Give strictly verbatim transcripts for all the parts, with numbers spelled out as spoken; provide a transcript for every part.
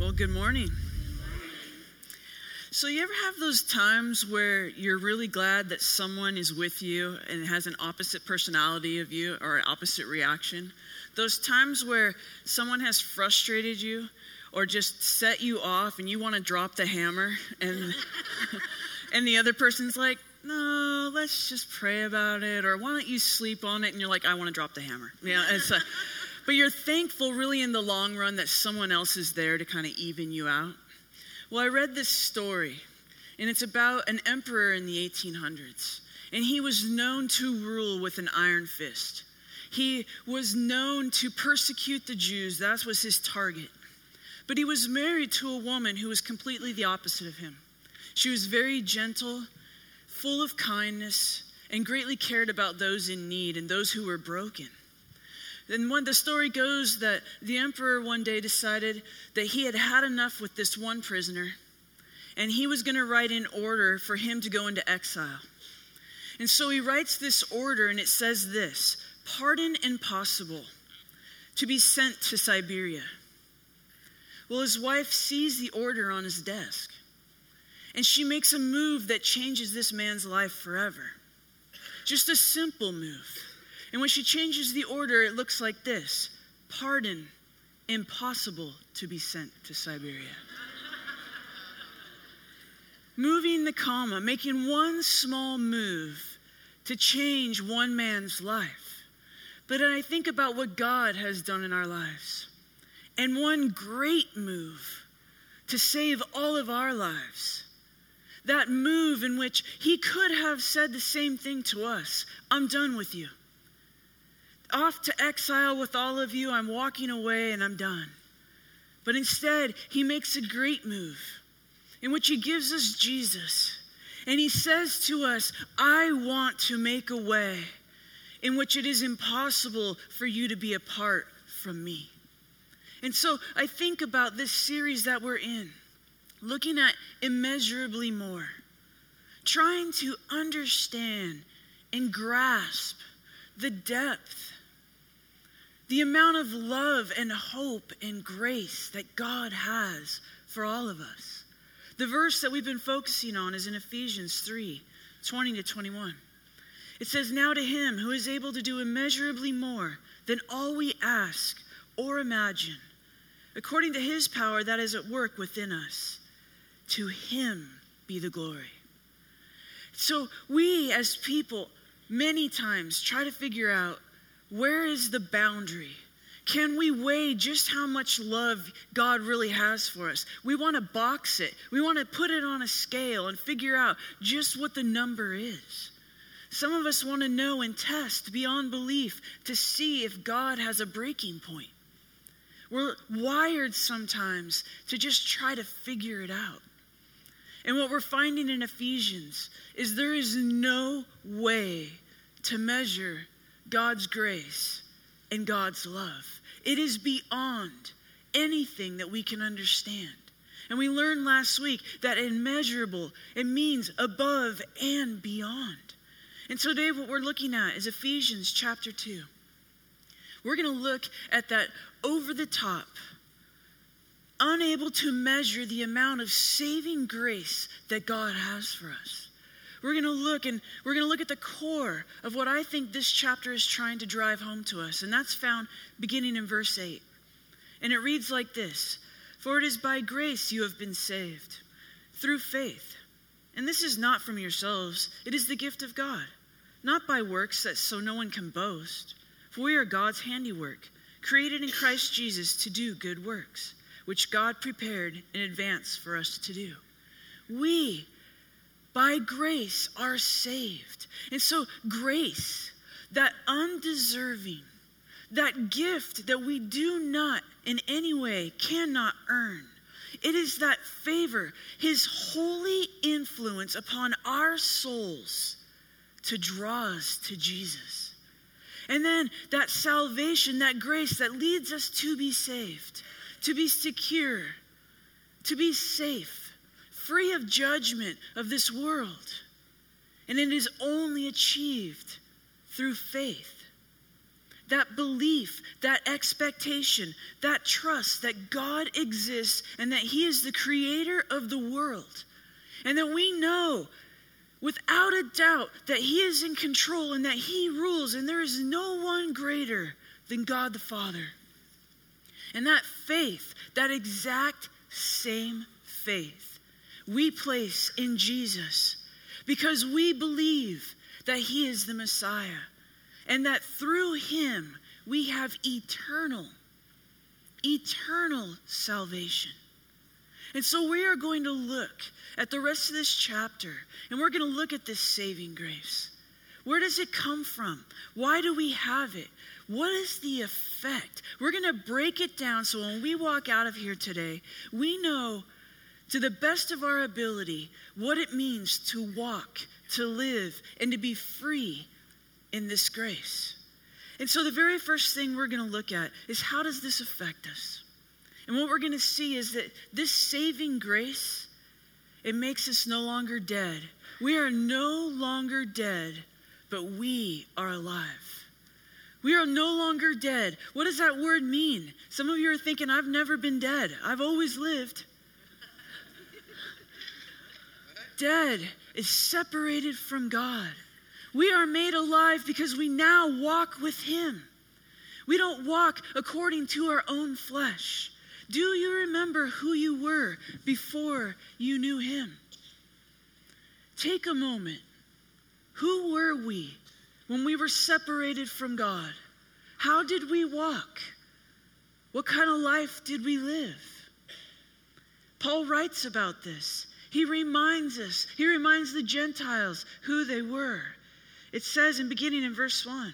Well, good morning. So you ever have those times where you're really glad that someone is with you and has an opposite personality of you or an opposite reaction? Those times where someone has frustrated you or just set you off and you want to drop the hammer and and the other person's like, no, let's just pray about it, or why don't you sleep on it? And you're like, I want to drop the hammer. Yeah, it's a, but you're thankful really in the long run that someone else is there to kind of even you out. Well, I read this story, and it's about an emperor in the eighteen hundreds, and he was known to rule with an iron fist. He was known to persecute the Jews. That was his target. But he was married to a woman who was completely the opposite of him. She was very gentle, full of kindness, and greatly cared about those in need and those who were broken. And when the story goes that the emperor one day decided that he had had enough with this one prisoner, and he was going to write an order for him to go into exile. And so he writes this order, and it says this: pardon impossible, to be sent to Siberia. Well, his wife sees the order on his desk, and she makes a move that changes this man's life forever. Just a simple move. And when she changes the order, it looks like this: pardon, impossible to be sent to Siberia. Moving the comma, making one small move to change one man's life. But I think about what God has done in our lives, and one great move to save all of our lives. That move in which he could have said the same thing to us: I'm done with you. Off to exile with all of you, I'm walking away and I'm done. But instead, he makes a great move in which he gives us Jesus. And he says to us, I want to make a way in which it is impossible for you to be apart from me. And so I think about this series that we're in, looking at immeasurably more, trying to understand and grasp the depth, the amount of love and hope and grace that God has for all of us. The verse that we've been focusing on is in Ephesians three, twenty to twenty-one. It says, now to him who is able to do immeasurably more than all we ask or imagine, according to his power that is at work within us, to him be the glory. So we as people many times try to figure out, where is the boundary? Can we weigh just how much love God really has for us? We want to box it. We want to put it on a scale and figure out just what the number is. Some of us want to know and test beyond belief to see if God has a breaking point. We're wired sometimes to just try to figure it out. And what we're finding in Ephesians is there is no way to measure God's grace and God's love. It is beyond anything that we can understand. And we learned last week that immeasurable, it means above and beyond. And so today what we're looking at is Ephesians chapter two. We're going to look at that over the top, unable to measure the amount of saving grace that God has for us. We're going to look and we're going to look at the core of what I think this chapter is trying to drive home to us. And that's found beginning in verse eight. And it reads like this: for it is by grace you have been saved, through faith. And this is not from yourselves, it is the gift of God, not by works, that so no one can boast. For we are God's handiwork, created in Christ Jesus to do good works, which God prepared in advance for us to do. We by grace are saved. And so grace, that undeserving, that gift that we do not in any way cannot earn. It is that favor, his holy influence upon our souls to draw us to Jesus. And then that salvation, that grace that leads us to be saved, to be secure, to be safe, free of judgment of this world. And it is only achieved through faith. that belief, that expectation, that trust that God exists and that he is the creator of the world. And that we know without a doubt that he is in control and that he rules and there is no one greater than God the Father. And that faith, that exact same faith, we place in Jesus because we believe that he is the Messiah and that through him we have eternal, eternal salvation. And so we are going to look at the rest of this chapter and we're going to look at this saving grace. Where does it come from? Why do we have it? What is the effect? We're going to break it down so when we walk out of here today, we know to the best of our ability what it means to walk, to live, and to be free in this grace. And so the very first thing we're going to look at is how does this affect us? And what we're going to see is that this saving grace, it makes us no longer dead. We are no longer dead, but we are alive. We are no longer dead. What does that word mean? Some of you are thinking, I've never been dead. I've always lived. Dead is separated from God. We are made alive because we now walk with him. We don't walk according to our own flesh. Do you remember who you were before you knew him? Take a moment. Who were we when we were separated from God? How did we walk? What kind of life did we live? Paul writes about this. He reminds us, he reminds the Gentiles who they were. It says in beginning in verse one,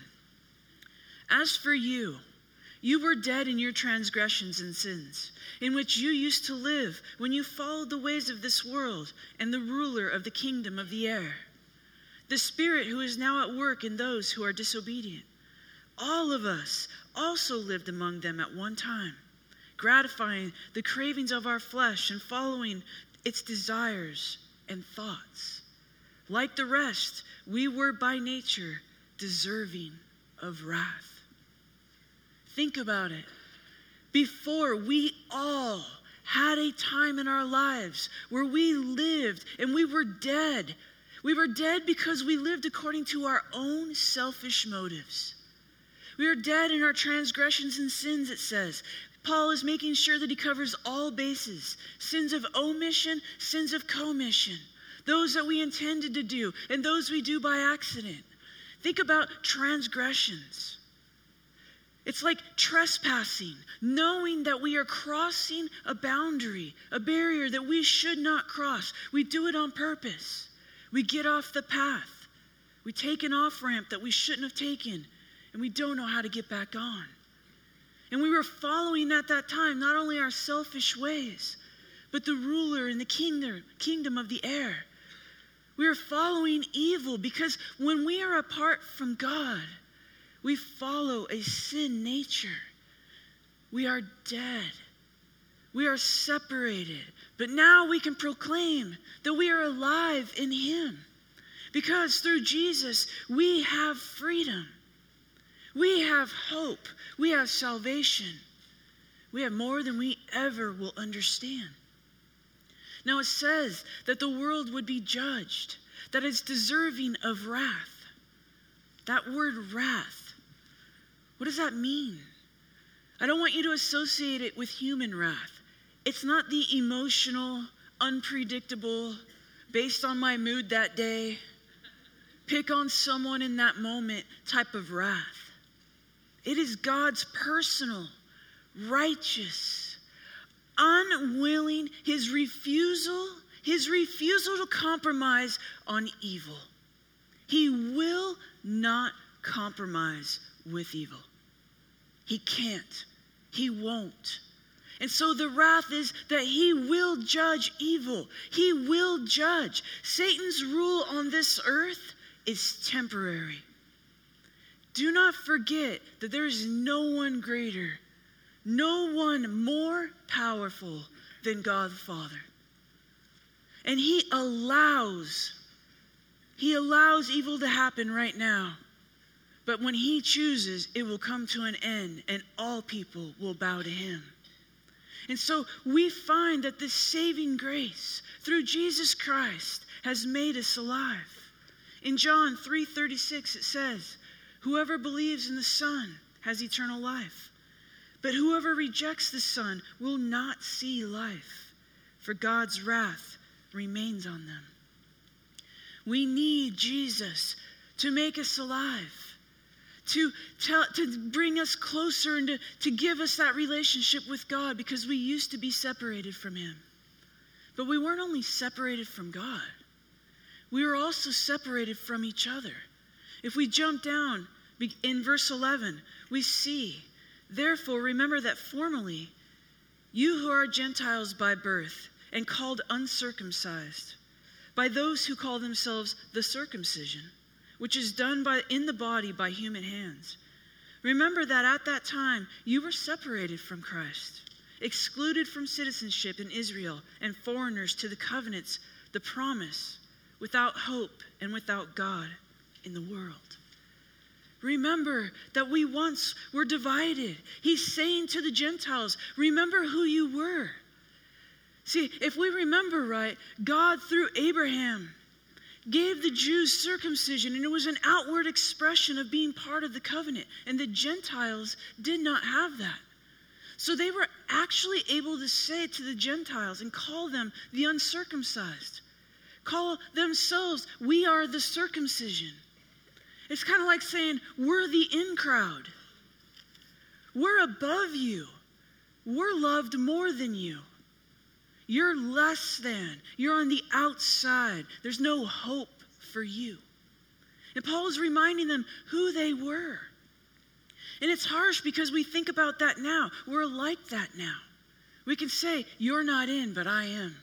as for you, you were dead in your transgressions and sins, in which you used to live when you followed the ways of this world and the ruler of the kingdom of the air, the spirit who is now at work in those who are disobedient. All of us also lived among them at one time, gratifying the cravings of our flesh and following its desires and thoughts. Like the rest, we were by nature deserving of wrath. Think about it. Before, we all had a time in our lives where we lived and we were dead. We were dead because we lived according to our own selfish motives. We are dead in our transgressions and sins, it says. Paul is making sure that he covers all bases. Sins of omission, sins of commission. Those that we intended to do and those we do by accident. Think about transgressions. It's like trespassing, knowing that we are crossing a boundary, a barrier that we should not cross. We do it on purpose. We get off the path. We take an off-ramp that we shouldn't have taken, and we don't know how to get back on. And we were following at that time not only our selfish ways, but the ruler in the kingdom, kingdom of the air. We are following evil because when we are apart from God, we follow a sin nature. We are dead. We are separated. But now we can proclaim that we are alive in him. Because through Jesus, we have freedom. We have hope. We have salvation. We have more than we ever will understand. Now it says that the world would be judged, that it's deserving of wrath. That word wrath, what does that mean? I don't want you to associate it with human wrath. It's not the emotional, unpredictable, based on my mood that day, pick on someone in that moment type of wrath. It is God's personal, righteous, unwilling, his refusal, his refusal to compromise on evil. He will not compromise with evil. He can't. He won't. And so the wrath is that he will judge evil. He will judge. Satan's rule on this earth is temporary. Do not forget that there is no one greater, no one more powerful than God the Father. And he allows, he allows evil to happen right now. But when he chooses, it will come to an end and all people will bow to him. And so we find that this saving grace through Jesus Christ has made us alive. In John three thirty-six, it says, whoever believes in the Son has eternal life. But whoever rejects the Son will not see life, for God's wrath remains on them. We need Jesus to make us alive, to tell, to bring us closer and to, to give us that relationship with God, because we used to be separated from him. But we weren't only separated from God, we were also separated from each other. If we jump down in verse eleven, we see, therefore remember that formerly you who are Gentiles by birth and called uncircumcised, by those who call themselves the circumcision, which is done by in the body by human hands. Remember that at that time you were separated from Christ, excluded from citizenship in Israel, and foreigners to the covenants, the promise, without hope and without God in the world. Remember that we once were divided. He's saying to the Gentiles, remember who you were. See, if we remember right, God through Abraham gave the Jews circumcision, and it was an outward expression of being part of the covenant. And the Gentiles did not have that. So they were actually able to say to the Gentiles and call them the uncircumcised. Call themselves, we are the circumcision. It's kind of like saying, we're the in crowd. We're above you. We're loved more than you. You're less than. You're on the outside. There's no hope for you. And Paul is reminding them who they were. And it's harsh because we think about that now. We're like that now. We can say, you're not in, but I am.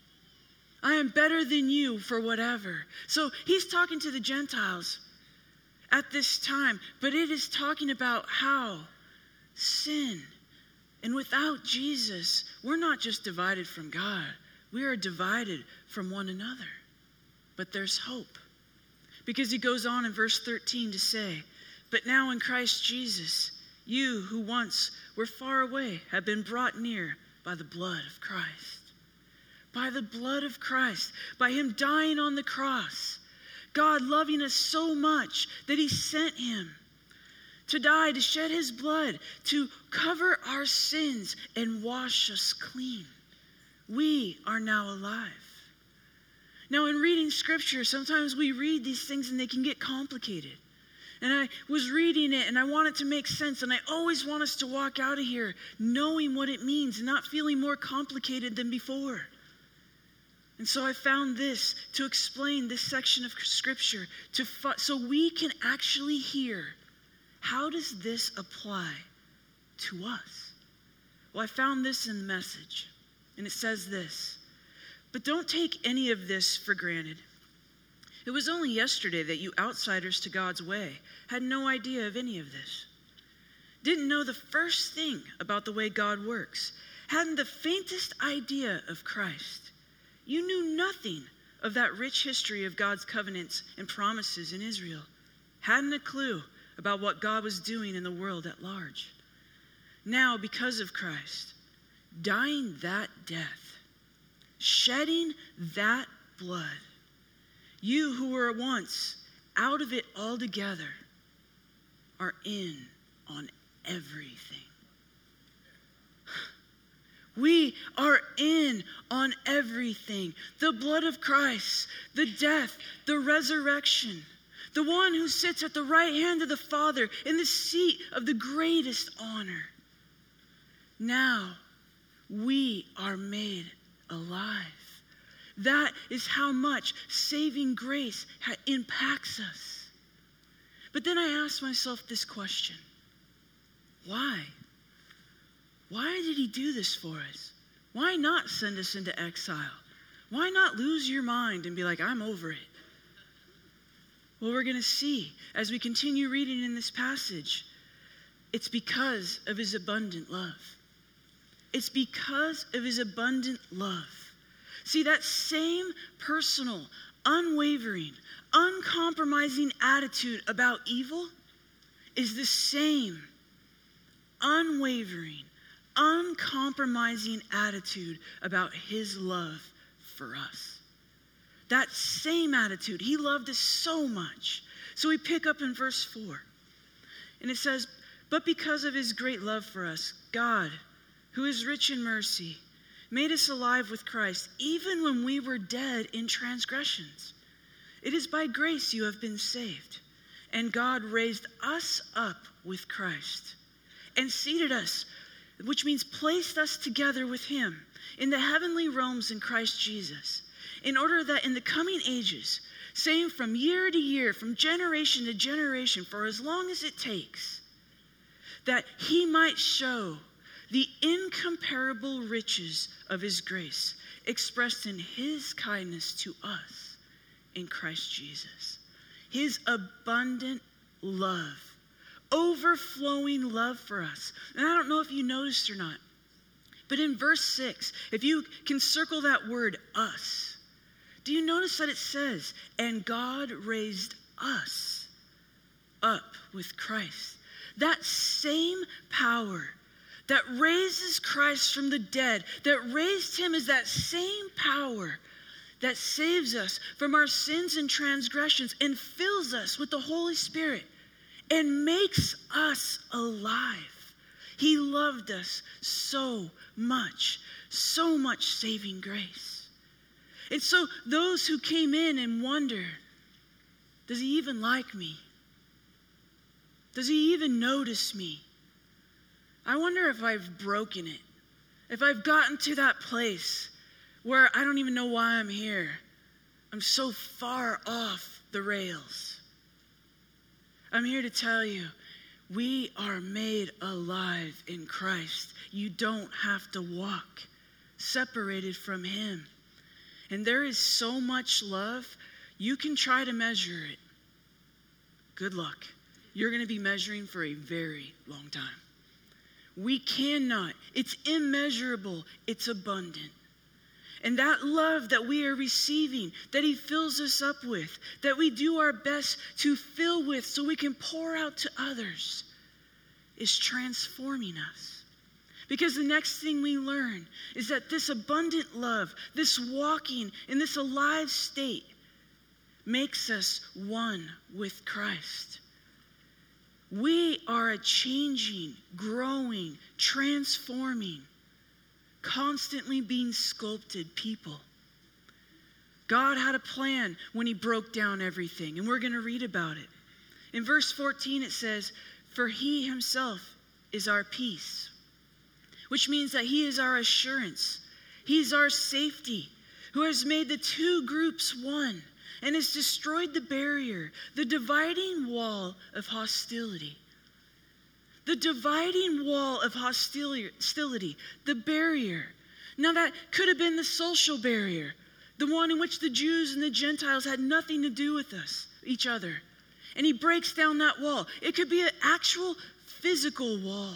I am better than you for whatever. So he's talking to the Gentiles at this time, but it is talking about how sin, and without Jesus, we're not just divided from God, we are divided from one another. But there's hope. Because he goes on in verse thirteen to say, but now in Christ Jesus, you who once were far away have been brought near by the blood of Christ. By the blood of Christ, by him dying on the cross. God loving us so much that he sent him to die, to shed his blood, to cover our sins and wash us clean. We are now alive. Now, in reading scripture, sometimes we read these things and they can get complicated. And I was reading it and I want it to make sense. And I always want us to walk out of here knowing what it means and not feeling more complicated than before. And so I found this to explain this section of scripture to fu- so we can actually hear, how does this apply to us? Well, I found this in the Message, and it says this, but don't take any of this for granted. It was only yesterday that you outsiders to God's way had no idea of any of this. Didn't know the first thing about the way God works. Hadn't the faintest idea of Christ. You knew nothing of that rich history of God's covenants and promises in Israel. Hadn't a clue about what God was doing in the world at large. Now, because of Christ, dying that death, shedding that blood, you who were once out of it altogether are in on everything. We are in on everything. The blood of Christ, the death, the resurrection, the one who sits at the right hand of the Father in the seat of the greatest honor. Now, we are made alive. That is how much saving grace ha- impacts us. But then I ask myself this question. Why? Why did he do this for us? Why not send us into exile? Why not lose your mind and be like, I'm over it? Well, we're going to see as we continue reading in this passage, it's because of his abundant love. It's because of his abundant love. See, that same personal, unwavering, uncompromising attitude about evil is the same unwavering, uncompromising attitude about his love for us. That same attitude. He loved us so much. So we pick up in verse four. And it says, but because of his great love for us, God, who is rich in mercy, made us alive with Christ, even when we were dead in transgressions. It is by grace you have been saved. And God raised us up with Christ and seated us, which means placed us together with him in the heavenly realms in Christ Jesus, in order that in the coming ages, saying from year to year, from generation to generation, for as long as it takes, that he might show the incomparable riches of his grace expressed in his kindness to us in Christ Jesus. His abundant love, overflowing love for us. And I don't know if you noticed or not, but in verse six, if you can circle that word, us, do you notice that it says, and God raised us up with Christ? That same power that raises Christ from the dead, that raised him, is that same power that saves us from our sins and transgressions and fills us with the Holy Spirit and makes us alive. He loved us so much, so much saving grace. And so those who came in and wonder, does he even like me? Does he even notice me? I wonder if I've broken it. If I've gotten to that place where I don't even know why I'm here. I'm so far off the rails. I'm here to tell you, we are made alive in Christ. You don't have to walk separated from him. And there is so much love, you can try to measure it. Good luck. You're going to be measuring for a very long time. We cannot. It's immeasurable. It's abundant. And that love that we are receiving, that he fills us up with, that we do our best to fill with so we can pour out to others, is transforming us. Because the next thing we learn is that this abundant love, this walking in this alive state, makes us one with Christ. We are a changing, growing, transforming, constantly being sculpted people. God had a plan when he broke down everything, and we're going to read about it. In verse fourteen it says, for he himself is our peace, which means that he is our assurance. He's our safety, who has made the two groups one and has destroyed the barrier, the dividing wall of hostility. The dividing wall of hostility, the barrier. Now that could have been the social barrier, the one in which the Jews and the Gentiles had nothing to do with us, each other. And he breaks down that wall. It could be an actual physical wall.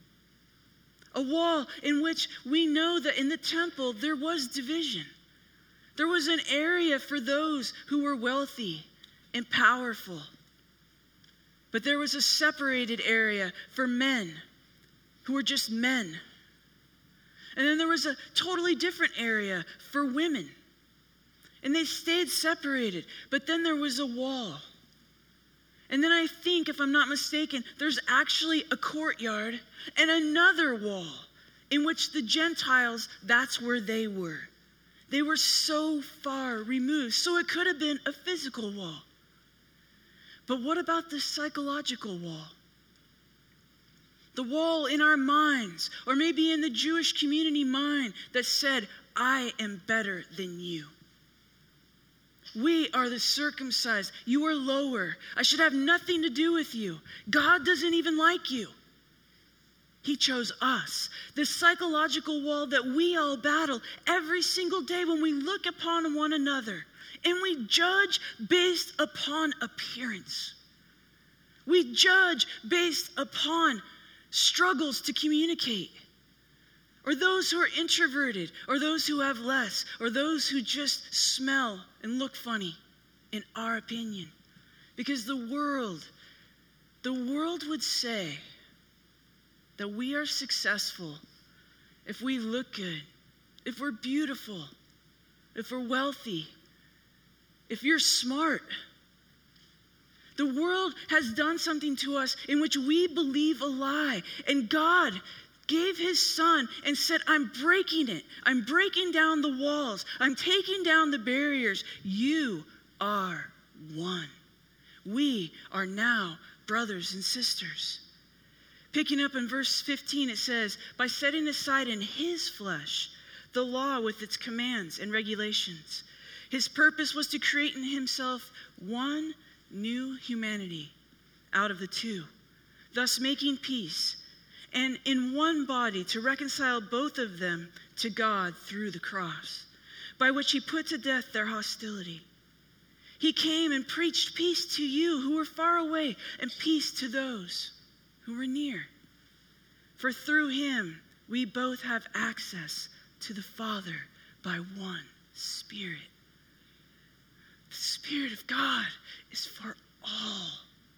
A wall in which we know that in the temple there was division. There was an area for those who were wealthy and powerful. But there was a separated area for men who were just men. And then there was a totally different area for women. And they stayed separated. But then there was a wall. And then I think, if I'm not mistaken, there's actually a courtyard and another wall in which the Gentiles, that's where they were. They were so far removed. So it could have been a physical wall. But what about the psychological wall? The wall in our minds, or maybe in the Jewish community mind, that said, I am better than you. We are the circumcised. You are lower. I should have nothing to do with you. God doesn't even like you. He chose us. The psychological wall that we all battle every single day when we look upon one another and we judge based upon appearance. We judge based upon struggles to communicate, or those who are introverted, or those who have less, or those who just smell and look funny, in our opinion. Because the world The world would say that we are successful if we look good, if we're beautiful, if we're wealthy, if you're smart. The world has done something to us in which we believe a lie. And God gave his son and said, I'm breaking it. I'm breaking down the walls. I'm taking down the barriers. You are one. We are now brothers and sisters. Picking up in verse fifteen, it says, by setting aside in his flesh the law with its commands and regulations, his purpose was to create in himself one new humanity out of the two, thus making peace, and in one body to reconcile both of them to God through the cross, by which he put to death their hostility. He came and preached peace to you who were far away and peace to those who were near. For through him we both have access to the Father by one Spirit. The Spirit of God is for all.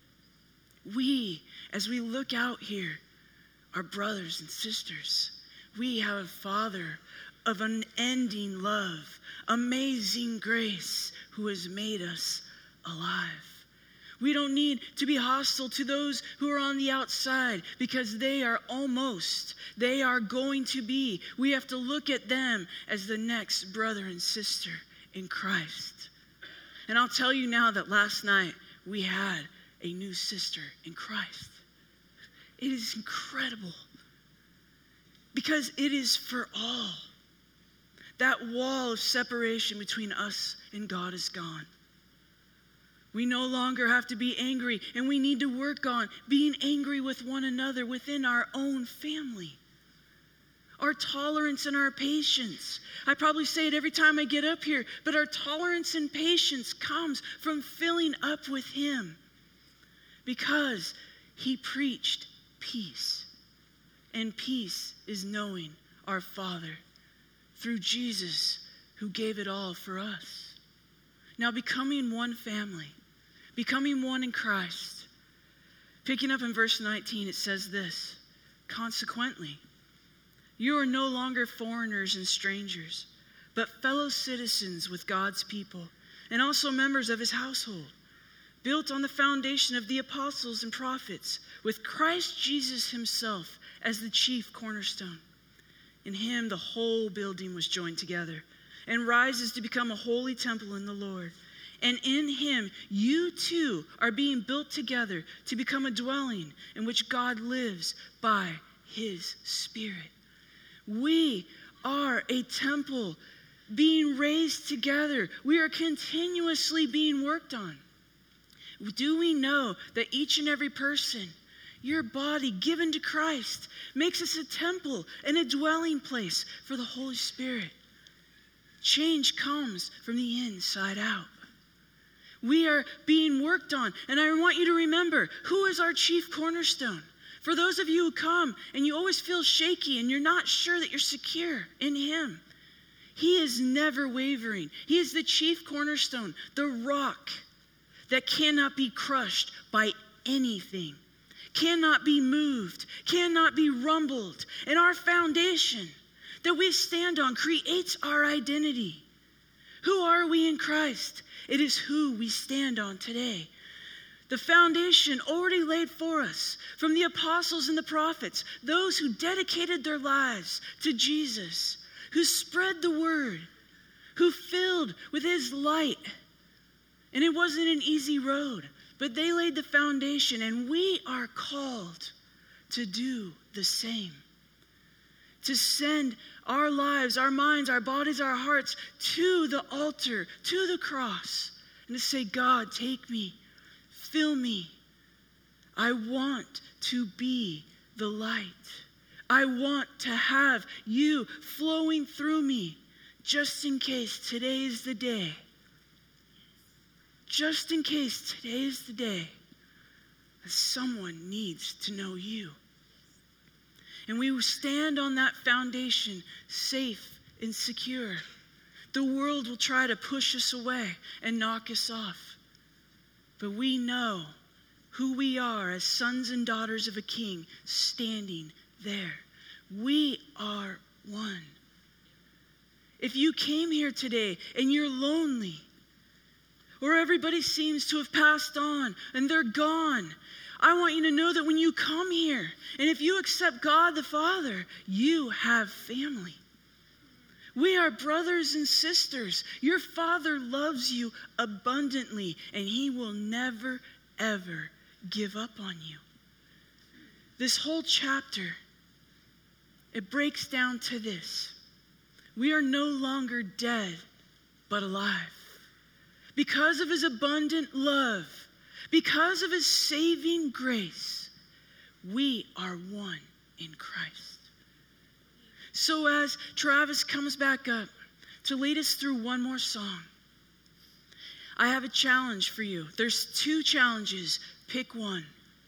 We, as we look out here, are brothers and sisters. We have a Father of unending love, amazing grace, who has made us alive. We don't need to be hostile to those who are on the outside because they are almost, they are going to be. We have to look at them as the next brother and sister in Christ. And I'll tell you now that last night we had a new sister in Christ. It is incredible because it is for all. That wall of separation between us and God is gone. We no longer have to be angry, and we need to work on being angry with one another within our own family. Our tolerance and our patience. I probably say it every time I get up here, but our tolerance and patience comes from filling up with him because he preached peace. And peace is knowing our Father through Jesus, who gave it all for us. Now, becoming one family, becoming one in Christ. Picking up in verse nineteen, it says this, consequently, you are no longer foreigners and strangers, but fellow citizens with God's people, and also members of his household, built on the foundation of the apostles and prophets, with Christ Jesus himself as the chief cornerstone. In him, the whole building was joined together and rises to become a holy temple in the Lord. And in him, you too are being built together to become a dwelling in which God lives by his Spirit. We are a temple being raised together. We are continuously being worked on. Do we know that each and every person, your body given to Christ, makes us a temple and a dwelling place for the Holy Spirit? Change comes from the inside out. We are being worked on. And I want you to remember, who is our chief cornerstone? For those of you who come and you always feel shaky and you're not sure that you're secure in him, he is never wavering. He is the chief cornerstone, the rock that cannot be crushed by anything, cannot be moved, cannot be rumbled. And our foundation that we stand on creates our identity. Who are we in Christ? It is who we stand on today. The foundation already laid for us from the apostles and the prophets, those who dedicated their lives to Jesus, who spread the word, who filled with his light. And it wasn't an easy road, but they laid the foundation, and we are called to do the same. To send our lives, our minds, our bodies, our hearts to the altar, to the cross, and to say, God, take me, fill me. I want to be the light. I want to have you flowing through me, just in case today is the day. Just in case today is the day that someone needs to know you. And we stand on that foundation, safe and secure. The world will try to push us away and knock us off. But we know who we are as sons and daughters of a king standing there. We are one. If you came here today and you're lonely, or everybody seems to have passed on and they're gone, I want you to know that when you come here, and if you accept God the Father, you have family. We are brothers and sisters. Your Father loves you abundantly, and He will never, ever give up on you. This whole chapter, it breaks down to this. We are no longer dead, but alive. Because of His abundant love, because of His saving grace, we are one in Christ. So as Travis comes back up to lead us through one more song, I have a challenge for you. There's two challenges. Pick one.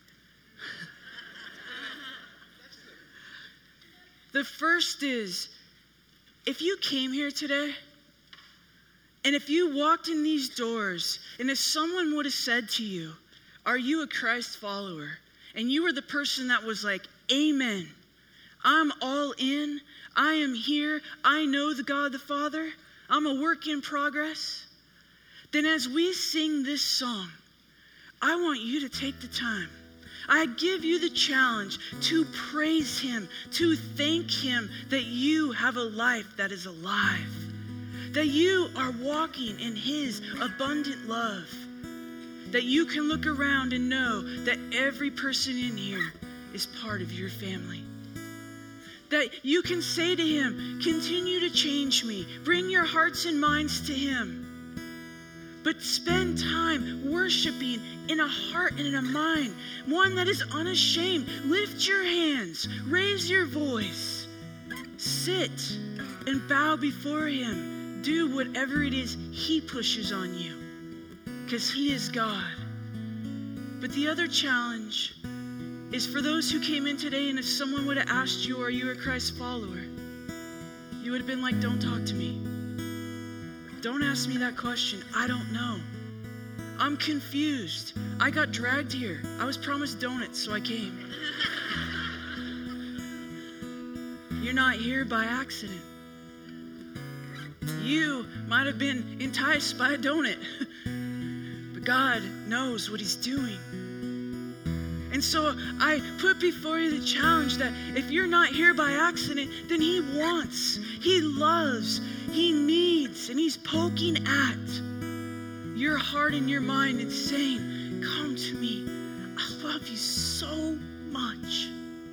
The first is, if you came here today, and if you walked in these doors, and if someone would have said to you, are you a Christ follower? And you were the person that was like, amen. I'm all in. I am here. I know the God the Father. I'm a work in progress. Then as we sing this song, I want you to take the time. I give you the challenge to praise Him, to thank Him that you have a life that is alive, that you are walking in His abundant love, that you can look around and know that every person in here is part of your family. That you can say to Him, continue to change me. Bring your hearts and minds to Him. But spend time worshiping in a heart and in a mind, one that is unashamed. Lift your hands, raise your voice, sit and bow before Him. Do whatever it is He pushes on you, because He is God. But the other challenge is for those who came in today, and if someone would have asked you, are you a Christ follower? You would have been like, don't talk to me. Don't ask me that question. I don't know. I'm confused. I got dragged here. I was promised donuts, so I came. You're not here by accident. You might have been enticed by a donut, but God knows what He's doing. And so I put before you the challenge that if you're not here by accident, then He wants, He loves, He needs, and He's poking at your heart and your mind and saying, come to me. I love you so much.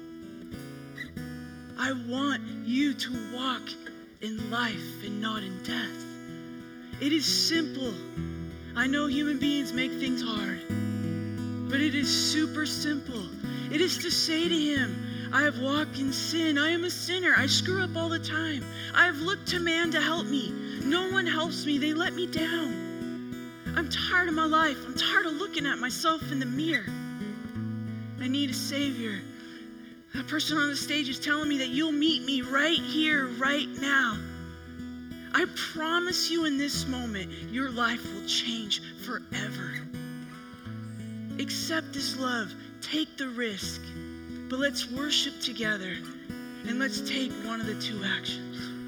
I want you to walk in life and not in death. It is simple. I know human beings make things hard, but it is super simple. It is to say to Him, I have walked in sin. I am a sinner. I screw up all the time. I have looked to man to help me. No one helps me. They let me down. I'm tired of my life. I'm tired of looking at myself in the mirror. I need a Savior. That person on the stage is telling me that you'll meet me right here, right now. I promise you in this moment, your life will change forever. Accept this love. Take the risk. But let's worship together. And let's take one of the two actions.